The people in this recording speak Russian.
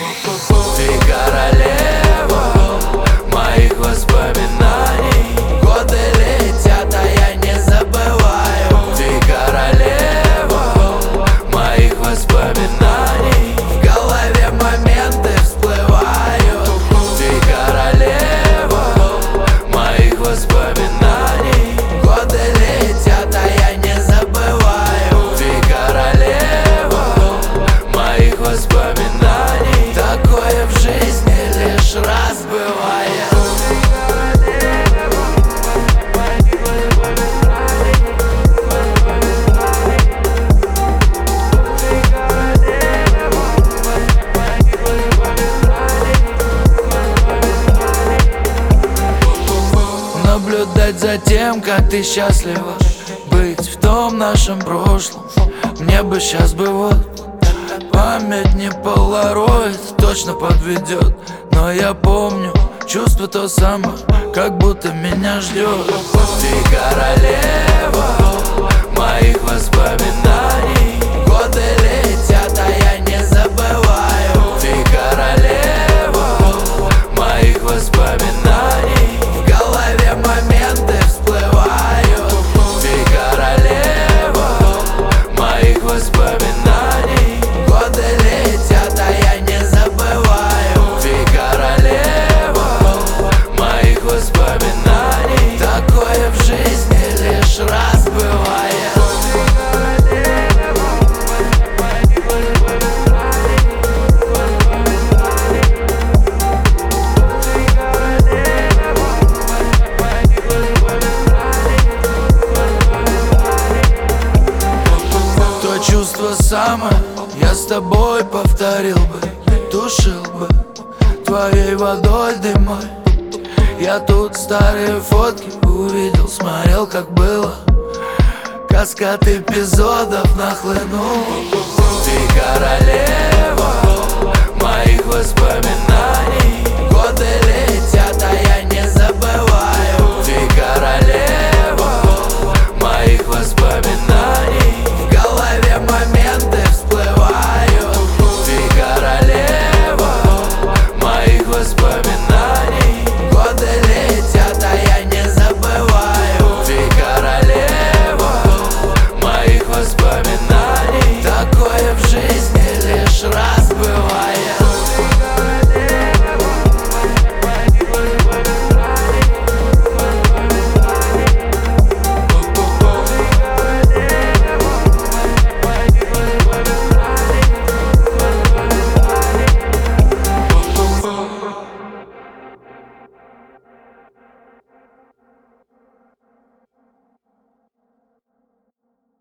Ты королева моих воспоминаний. Годы летят, а я не забываю. Ты королева моих воспоминаний. В голове моменты всплывают. Ты королева моих воспоминаний. Годы летят, а я не забываю. Ты королева моих воспоминаний. Такое в жизни лишь раз бывает. Наблюдать за тем, как ты счастлива, быть в том нашем прошлом. Мне бы сейчас бы вот память не полароид, точно подведет. Но я помню чувство то самое, как будто меня ждет. Ты королева моих воспоминаний. Годы летят, а я не забываю. Ты королева моих воспоминаний. В голове моменты всплывают. Ты королева моих воспоминаний. Годы летят, а я не забываю. Ты королева моих воспоминаний. Такое в жизни лишь раз бывает. То чувство самое я с тобой повторил бы, тушил бы твоей водой дымой. Я тут старые фотки увидел, смотрел, как было. Каскад эпизодов нахлынул. Ты королева